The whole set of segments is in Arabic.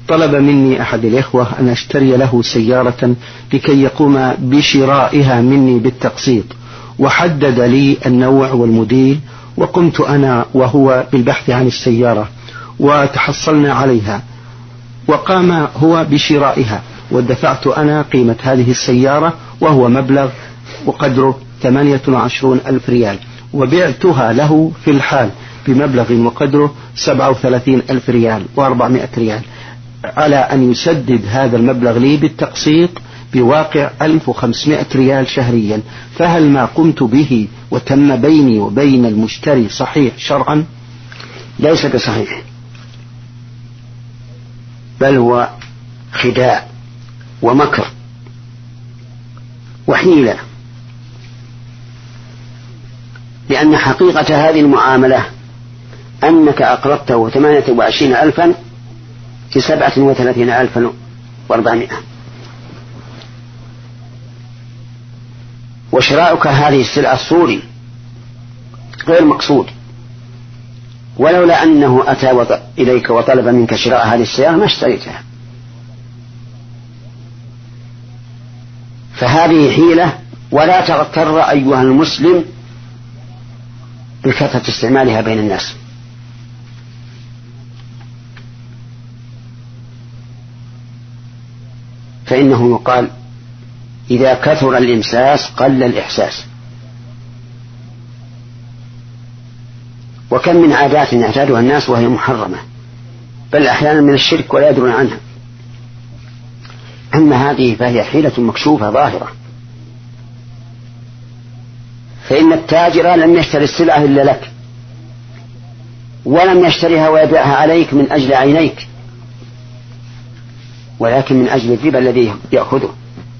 طلب مني أحد الإخوة أن أشتري له سيارة لكي يقوم بشرائها مني بالتقسيط، وحدد لي النوع والموديل، وقمت أنا وهو بالبحث عن السيارة وتحصلنا عليها، وقام هو بشرائها، ودفعت أنا قيمة هذه السيارة وهو مبلغ وقدره 28,000 ريال، وبعتها له في الحال بمبلغ وقدره 37,000 ريال و400 ريال، على أن يسدد هذا المبلغ لي بالتقسيط بواقع 1500 ريال شهريا. فهل ما قمت به وتم بيني وبين المشتري صحيح شرعا؟ ليس بصحيح، بل هو خداع ومكر وحيلة، لأن حقيقة هذه المعاملة أنك أقرضته 28,000 في 37,400، وشراؤك هذه السلعة الصوري غير مقصود، ولولا أنه أتى إليك وطلب منك شراء هذه السيارة ما اشتريتها. فهذه حيلة، ولا تغتر أيها المسلم بكثرة استعمالها بين الناس. فإنه يقال إذا كثر الإمساس قل الإحساس. وكم من عادات يعتادها الناس وهي محرمة، بل أحيانا من الشرك ولا يدرون عنها. أما هذه فهي حيلة مكشوفة ظاهرة. فإن التاجر لم يشتري السلعة إلا لك، ولم يشتريها ويبيعها عليك من أجل عينيك، ولكن من أجل الربا الذي يأخذه.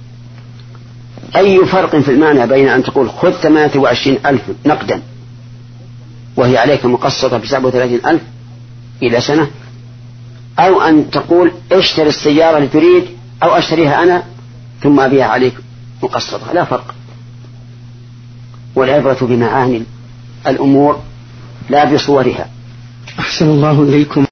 أي فرق في المعنى بين أن تقول خذ 28,000 نقدا وهي عليك مقسطة ب37,000 إلى سنة، أو أن تقول اشتري السيارة لتريد، أو أشتريها أنا ثم أبيعها عليك مقسطة. لا فرق. والعبرة بمعاني الأمور لا بصورها. أحسن الله إليكم.